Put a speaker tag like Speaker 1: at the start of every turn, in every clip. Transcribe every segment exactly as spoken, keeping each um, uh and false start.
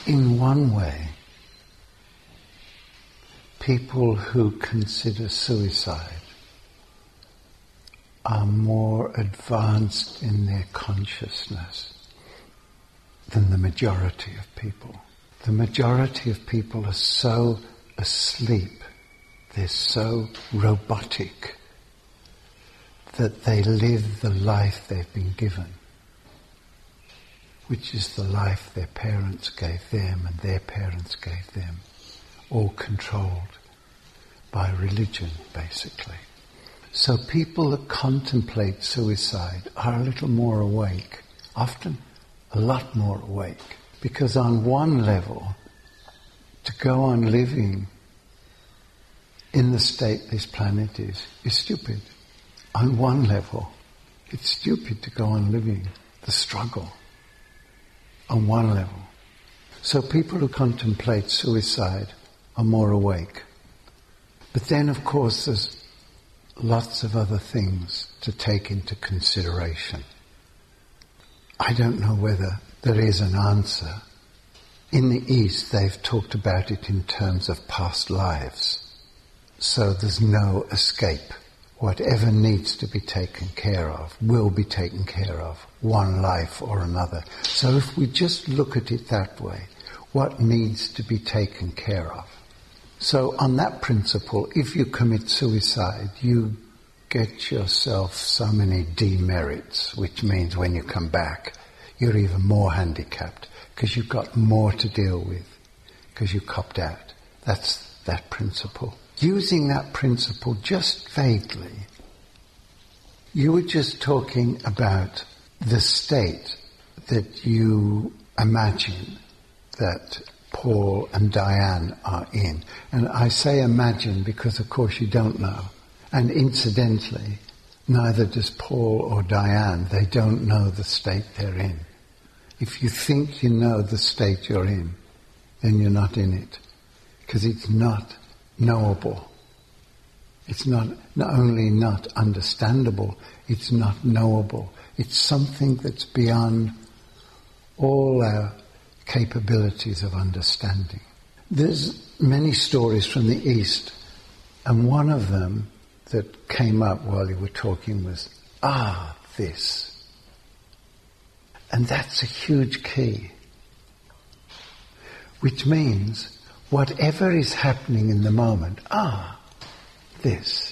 Speaker 1: in one way, people who consider suicide are more advanced in their consciousness than the majority of people. The majority of people are so asleep, they're so robotic, that they live the life they've been given, which is the life their parents gave them and their parents gave them, all controlled by religion, basically. So people that contemplate suicide are a little more awake, often a lot more awake, because on one level, to go on living in the state this planet is, is stupid. On one level, it's stupid to go on living the struggle. On one level. So people who contemplate suicide are more awake. But then, of course, there's lots of other things to take into consideration. I don't know whether there is an answer. In the East, they've talked about it in terms of past lives. So there's no escape. Whatever needs to be taken care of will be taken care of, one life or another. So if we just look at it that way, what needs to be taken care of? So on that principle, if you commit suicide, you get yourself so many demerits, which means when you come back, you're even more handicapped, because you've got more to deal with, because you copped out. That's that principle. Using that principle just vaguely, you were just talking about the state that you imagine that Paul and Diane are in. And I say imagine because, of course, you don't know. And incidentally, neither does Paul or Diane. They don't know the state they're in. If you think you know the state you're in, then you're not in it, because it's not knowable. It's not, not only not understandable, it's not knowable. It's something that's beyond all our capabilities of understanding. There's many stories from the East, and one of them that came up while you were talking was, ah, this. And that's a huge key, which means whatever is happening in the moment, ah, this.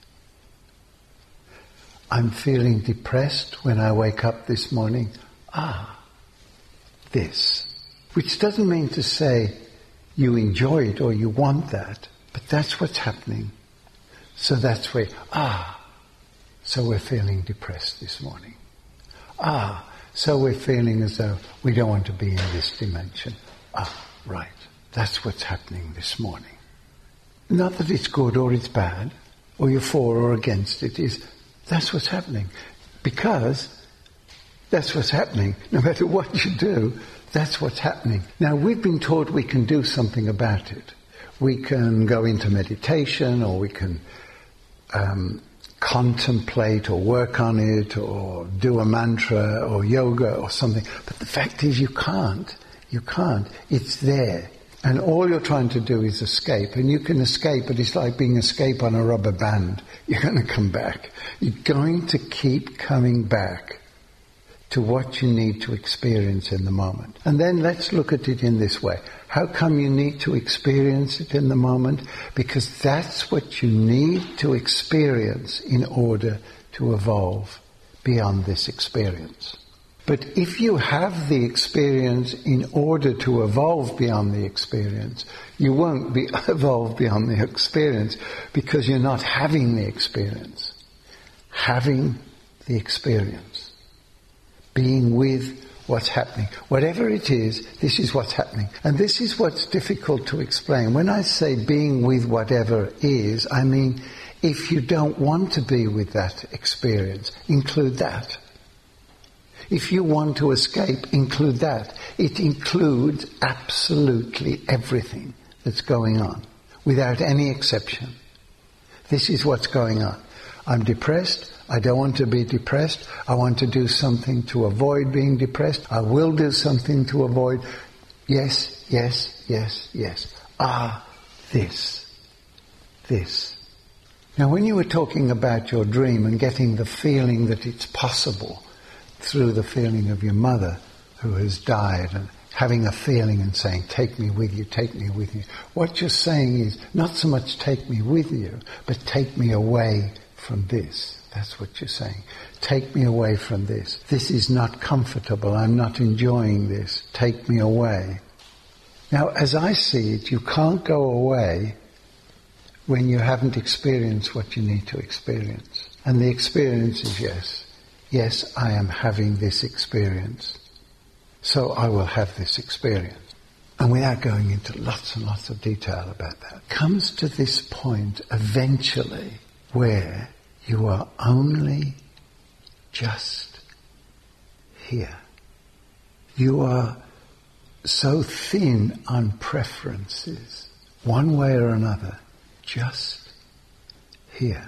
Speaker 1: I'm feeling depressed when I wake up this morning, ah, this. Which doesn't mean to say you enjoy it or you want that, but that's what's happening. So that's where, ah, so we're feeling depressed this morning. Ah, so we're feeling as though we don't want to be in this dimension. Ah, right. That's what's happening this morning. Not that it's good or it's bad, or you're for or against it. Is that's what's happening. Because that's what's happening. No matter what you do, that's what's happening. Now, we've been taught we can do something about it. We can go into meditation, or we can um, contemplate or work on it, or do a mantra or yoga or something. But the fact is you can't. You can't. It's there. And all you're trying to do is escape. And you can escape, but it's like being escape on a rubber band. You're going to come back. You're going to keep coming back to what you need to experience in the moment. And then let's look at it in this way. How come you need to experience it in the moment? Because that's what you need to experience in order to evolve beyond this experience. But if you have the experience in order to evolve beyond the experience, you won't be evolve beyond the experience because you're not having the experience. Having the experience. Being with what's happening. Whatever it is, this is what's happening. And this is what's difficult to explain. When I say being with whatever is, I mean if you don't want to be with that experience, include that. If you want to escape, include that. It includes absolutely everything that's going on, without any exception. This is what's going on. I'm depressed. I don't want to be depressed. I want to do something to avoid being depressed. I will do something to avoid. Yes, yes, yes, yes. Ah, this, this. Now when you were talking about your dream and getting the feeling that it's possible through the feeling of your mother who has died, and having a feeling and saying, take me with you, take me with you. What you're saying is not so much take me with you, but take me away from this. That's what you're saying. Take me away from this. This is not comfortable. I'm not enjoying this. Take me away. Now, as I see it, you can't go away when you haven't experienced what you need to experience. And the experience is yes. Yes, I am having this experience. So I will have this experience. And without going into lots and lots of detail about that, comes to this point eventually where you are only just here. You are so thin on preferences, one way or another, just here.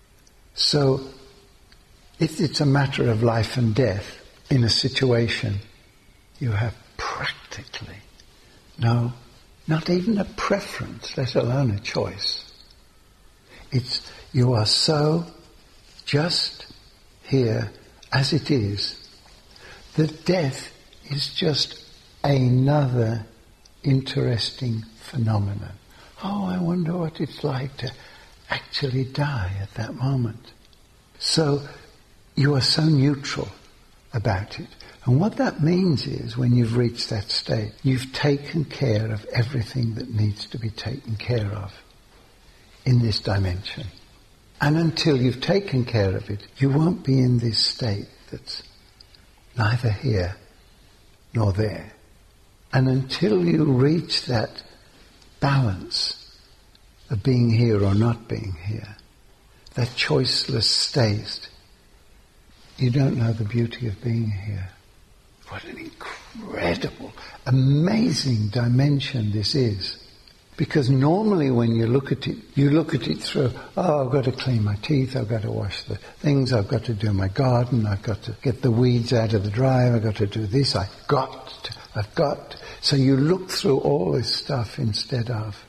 Speaker 1: So if it's a matter of life and death in a situation, you have practically no, not even a preference, let alone a choice. It's, you are so just here as it is, that death is just another interesting phenomenon. Oh, I wonder what it's like to actually die at that moment. So you are so neutral about it. And what that means is, when you've reached that state, you've taken care of everything that needs to be taken care of in this dimension. And until you've taken care of it, you won't be in this state that's neither here nor there. And until you reach that balance of being here or not being here, that choiceless state, you don't know the beauty of being here. What an incredible, amazing dimension this is. Because normally when you look at it, you look at it through, oh, I've got to clean my teeth, I've got to wash the things, I've got to do my garden, I've got to get the weeds out of the drive, I've got to do this, I've got to, I've got to. So you look through all this stuff instead of,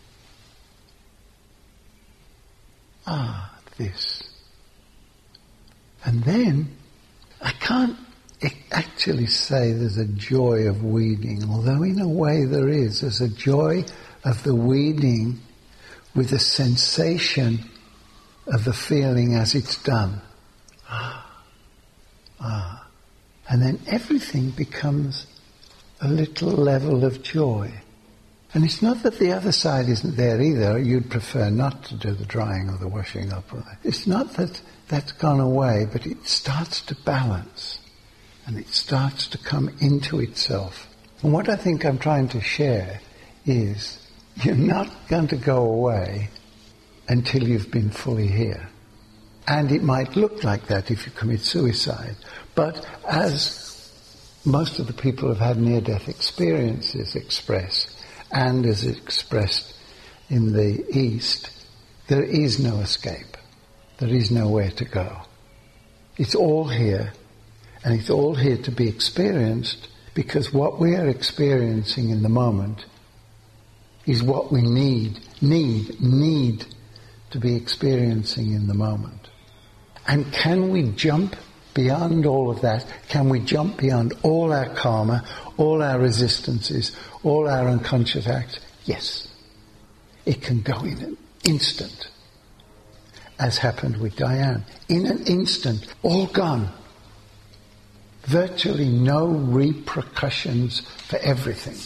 Speaker 1: ah, this. And then, I can't actually say there's a joy of weeding, although in a way there is. There's a joy of the weeding with the sensation of the feeling as it's done. Ah, ah. And then everything becomes a little level of joy. And it's not that the other side isn't there either. You'd prefer not to do the drying or the washing up. It's not that that's gone away, but it starts to balance. And it starts to come into itself. And what I think I'm trying to share is, you're not going to go away until you've been fully here. And it might look like that if you commit suicide. But as most of the people who've had near-death experiences express, and as expressed in the East, there is no escape. There is nowhere to go. It's all here. And it's all here to be experienced, because what we are experiencing in the moment is what we need, need, need to be experiencing in the moment. And can we jump beyond all of that? Can we jump beyond all our karma, all our resistances, all our unconscious acts? Yes. It can go in an instant, as happened with Diane. In an instant, all gone. Virtually no repercussions for everything.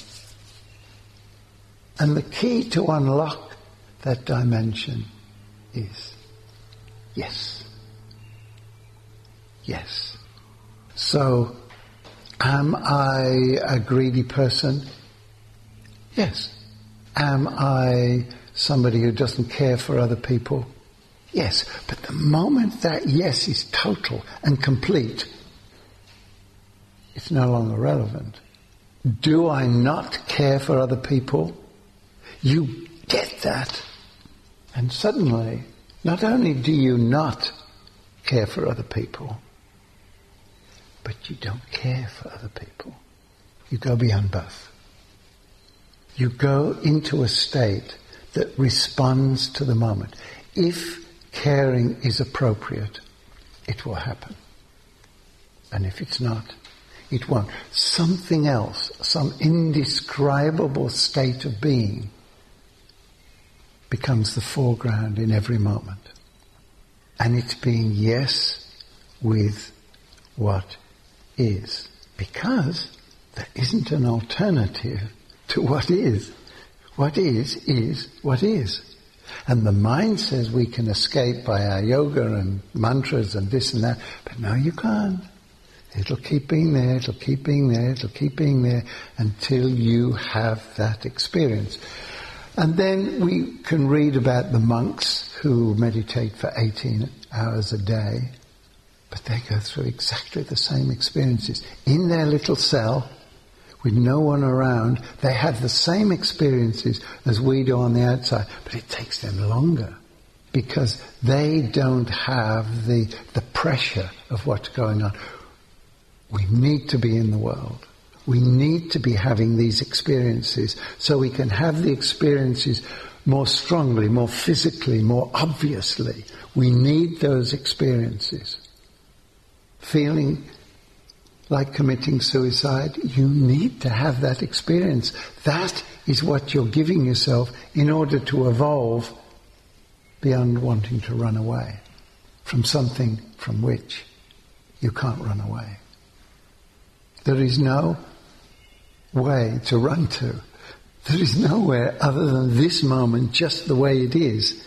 Speaker 1: And the key to unlock that dimension is yes. Yes. So, am I a greedy person? Yes. Am I somebody who doesn't care for other people? Yes. But the moment that yes is total and complete, it's no longer relevant. Do I not care for other people? You get that. And suddenly, not only do you not care for other people, but you don't care for other people. You go beyond both. You go into a state that responds to the moment. If caring is appropriate, it will happen. And if it's not, it won't. Something else, some indescribable state of being, becomes the foreground in every moment. And it's being yes with what is. Because there isn't an alternative to what is. What is, is what is. And the mind says we can escape by our yoga and mantras and this and that, but no, you can't. It'll keep being there, it'll keep being there, it'll keep being there until you have that experience. And then we can read about the monks who meditate for eighteen hours a day, but they go through exactly the same experiences. In their little cell, with no one around, they have the same experiences as we do on the outside, but it takes them longer because they don't have the, the pressure of what's going on. We need to be in the world. We need to be having these experiences so we can have the experiences more strongly, more physically, more obviously. We need those experiences. Feeling like committing suicide, you need to have that experience. That is what you're giving yourself in order to evolve beyond wanting to run away from something from which you can't run away. There is no way to run to. There is nowhere other than this moment, just the way it is.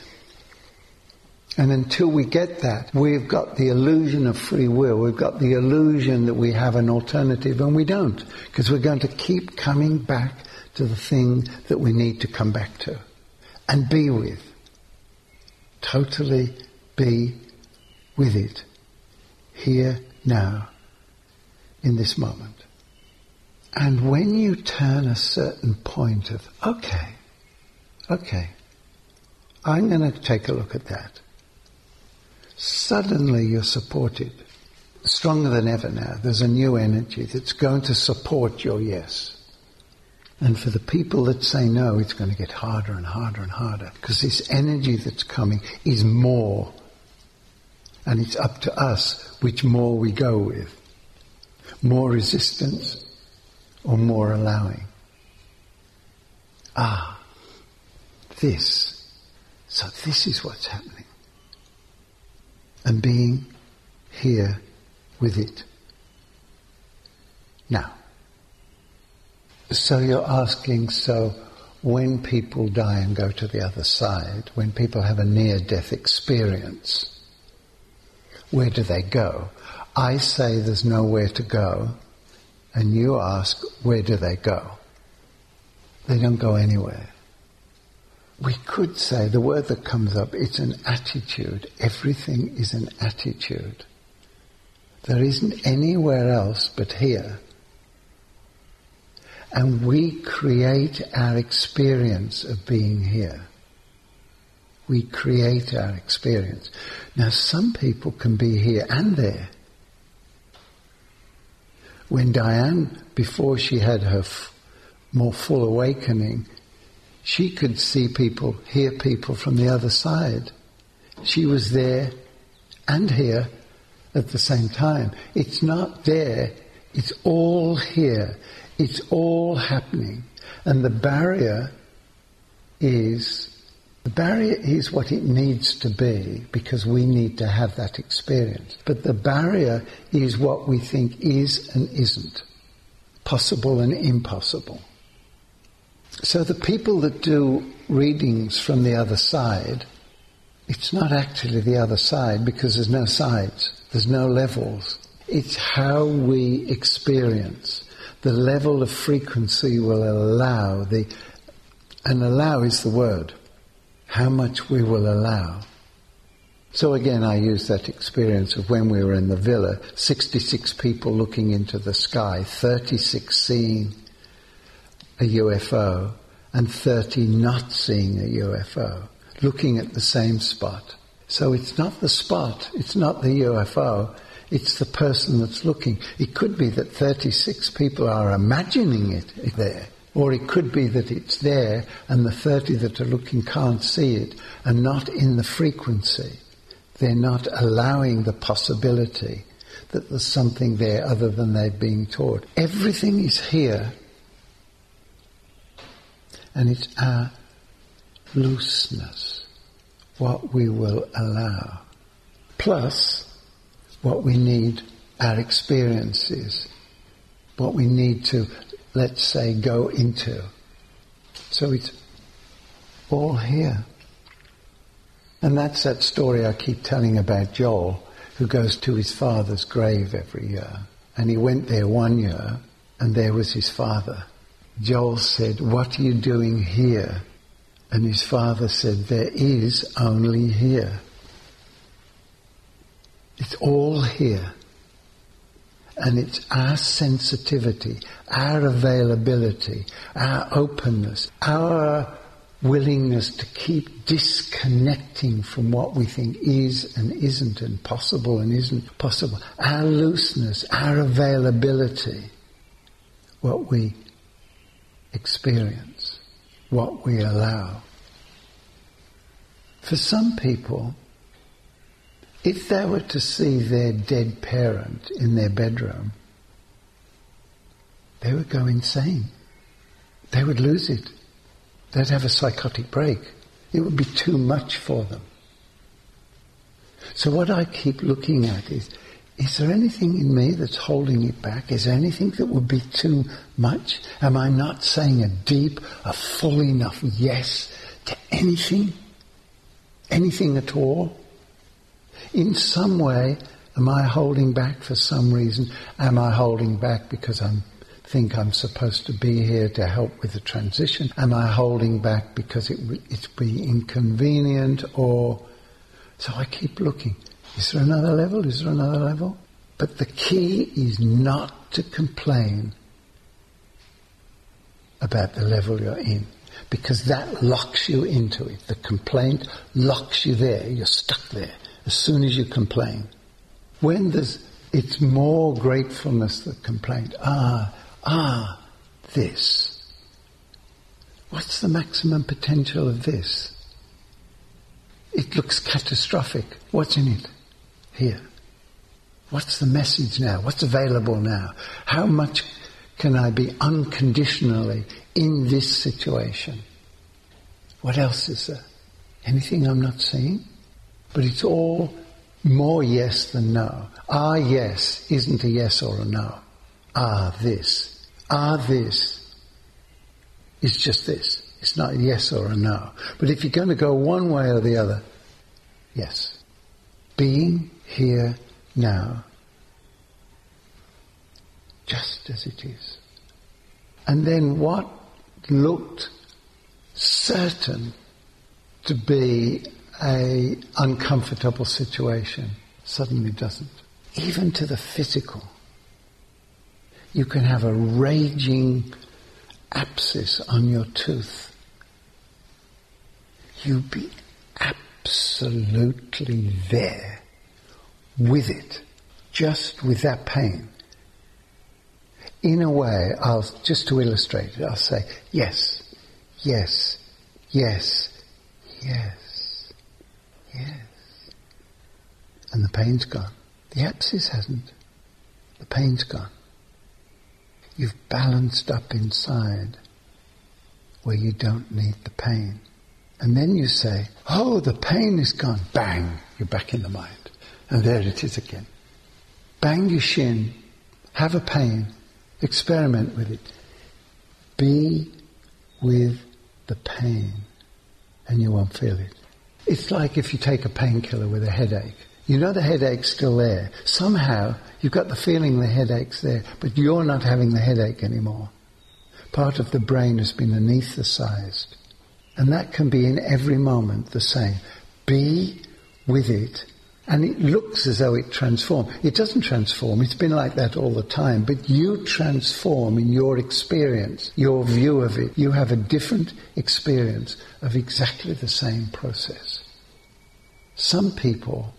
Speaker 1: And until we get that, we've got the illusion of free will. We've got the illusion that we have an alternative, and we don't. Because we're going to keep coming back to the thing that we need to come back to. And be with. Totally be with it. Here, now, in this moment. And when you turn a certain point of, okay, okay, I'm going to take a look at that. Suddenly you're supported, stronger than ever now. There's a new energy that's going to support your yes. And for the people that say no, it's going to get harder and harder and harder, because this energy that's coming is more. And it's up to us which more we go with. More resistance or more allowing. Ah, this. So this is what's happening. And being here with it. Now, so you're asking, so when people die and go to the other side, when people have a near-death experience, where do they go? I say there's nowhere to go, and you ask, where do they go? They don't go anywhere. We could say, the word that comes up, it's an attitude. Everything is an attitude. There isn't anywhere else but here. And we create our experience of being here. We create our experience. Now, some people can be here and there. When Diane, before she had her f- more full awakening, she could see people, hear people from the other side. She was there and here at the same time. It's not there, it's all here. It's all happening. And the barrier is, the barrier is what it needs to be, because we need to have that experience. But the barrier is what we think is and isn't, possible and impossible. So the people that do readings from the other side, it's not actually the other side, because there's no sides, there's no levels. It's how we experience. The level of frequency will allow, the, and allow is the word, how much we will allow. So again, I use that experience of when we were in the villa, sixty-six people looking into the sky, thirty-six seeing a U F O, and thirty not seeing a U F O, looking at the same spot. So it's not the spot, it's not the U F O, it's the person that's looking. It could be that thirty-six people are imagining it there, Or it could be that it's there and the thirty that are looking can't see it and not in the frequency. They're not allowing the possibility that there's something there other than they're being taught. Everything is here, and it's our looseness, what we will allow, plus what we need, our experiences, what we need to, let's say, go into. So it's all here. And that's that story I keep telling about Joel, who goes to his father's grave every year. And he went there one year, and there was his father. Joel said, "What are you doing here?" And his father said, "There is only here. It's all here." And it's our sensitivity, our availability, our openness, our willingness to keep disconnecting from what we think is and isn't and possible and isn't possible. Our looseness, our availability, what we experience, what we allow. For some people, if they were to see their dead parent in their bedroom, they would go insane. They would lose it. They'd have a psychotic break. It would be too much for them. So what I keep looking at is, is there anything in me that's holding it back? Is there anything that would be too much? Am I not saying a deep, a full enough yes to anything? Anything at all? In some way, am I holding back for some reason? Am I holding back because I think I'm supposed to be here to help with the transition? Am I holding back because it, it's being inconvenient? Or so I keep looking. Is there another level? Is there another level? But the key is not to complain about the level you're in, because that locks you into it. The complaint locks you there. You're stuck there as soon as you complain. When there's, it's more gratefulness than complaint. Ah, ah, this. What's the maximum potential of this? It looks catastrophic. What's in it? Here. What's the message now? What's available now? How much can I be unconditionally in this situation? What else is there? Anything I'm not seeing? But it's all more yes than no. Ah, yes isn't a yes or a no. Ah, this. Ah, this is just this. It's not a yes or a no. But if you're going to go one way or the other, yes. Being here now, just as it is. And then what looked certain to be a uncomfortable situation suddenly doesn't. Even to the physical. You can have a raging abscess on your tooth. You be absolutely there with it, just with that pain. In a way, I'll just to illustrate it, I'll say, yes, yes, yes, yes, yes. And the pain's gone. The abscess hasn't. The pain's gone. You've balanced up inside where you don't need the pain. And then you say, oh, the pain is gone. Bang, you're back in the mind. And there it is again. Bang your shin, have a pain, experiment with it. Be with the pain and you won't feel it. It's like if you take a painkiller with a headache. You know the headache's still there. Somehow you've got the feeling the headache's there, but you're not having the headache anymore. Part of the brain has been anaesthetized. And that can be in every moment the same. Be with it. And it looks as though it transforms. It doesn't transform. It's been like that all the time. But you transform in your experience, your view of it. You have a different experience of exactly the same process. Some people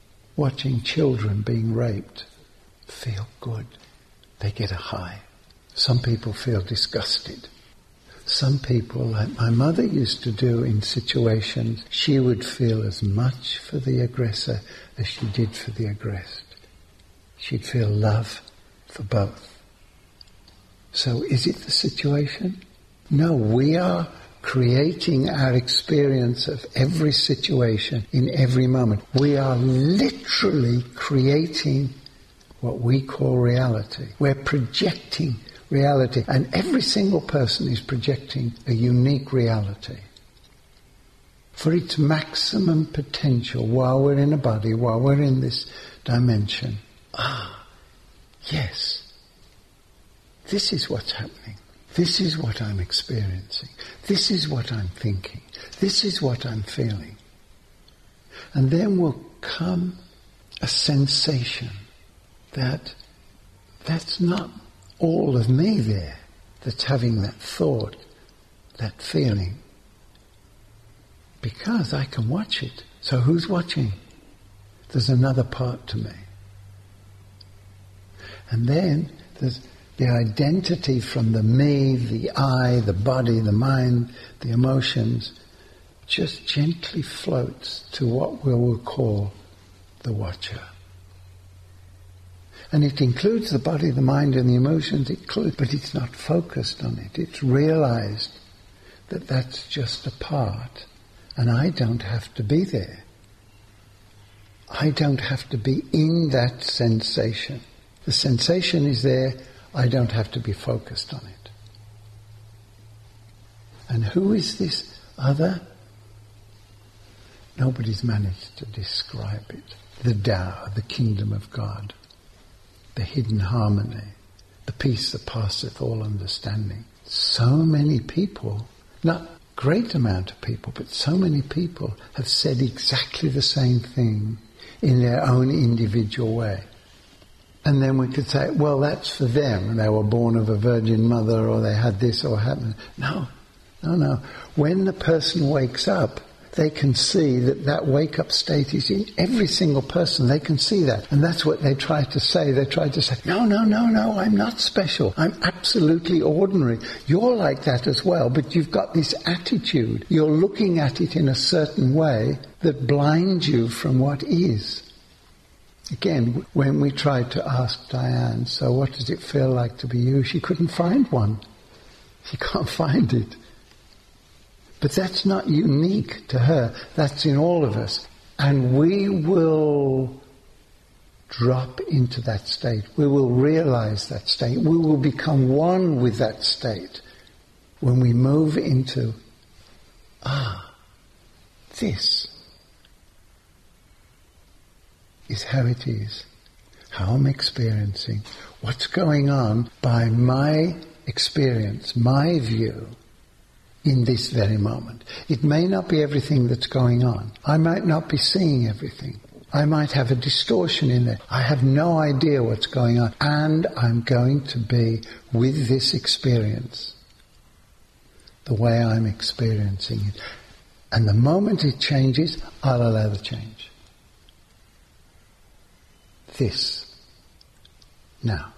Speaker 1: watching children being raped feel good. They get a high. Some people feel disgusted. Some people, like my mother used to do in situations, she would feel as much for the aggressor as she did for the aggressed. She'd feel love for both. So is it the situation? No, we are creating our experience of every situation in every moment. We are literally creating what we call reality. We're projecting reality, and every single person is projecting a unique reality. For its maximum potential, while we're in a body, while we're in this dimension, ah, yes, this is what's happening. This is what I'm experiencing. This is what I'm thinking. This is what I'm feeling. And then will come a sensation that that's not all of me there that's having that thought, that feeling. Because I can watch it. So who's watching? There's another part to me. And then there's the identity from the me, the I, the body, the mind, the emotions, just gently floats to what we will call the watcher. And it includes the body, the mind and the emotions, it includes, but it's not focused on it. It's realized that that's just a part, and I don't have to be there. I don't have to be in that sensation. The sensation is there, I don't have to be focused on it. And who is this other? Nobody's managed to describe it. The Tao, the kingdom of God, the hidden harmony, the peace that passeth all understanding. So many people, not great amount of people, but so many people have said exactly the same thing in their own individual way. And then we could say, well, that's for them. They were born of a virgin mother, or they had this or happened. No, no, no. When the person wakes up, they can see that that wake-up state is in every single person. They can see that. And that's what they try to say. They try to say, no, no, no, no, I'm not special. I'm absolutely ordinary. You're like that as well, but you've got this attitude. You're looking at it in a certain way that blinds you from what is. Again, when we tried to ask Diane, so what does it feel like to be you? She couldn't find one. She can't find it. But that's not unique to her. That's in all of us. And we will drop into that state. We will realize that state. We will become one with that state when we move into, ah, this is how it is, how I'm experiencing, what's going on by my experience, my view, in this very moment. It may not be everything that's going on. I might not be seeing everything. I might have a distortion in there. I have no idea what's going on. And I'm going to be with this experience the way I'm experiencing it. And the moment it changes, I'll allow the change. This. Now.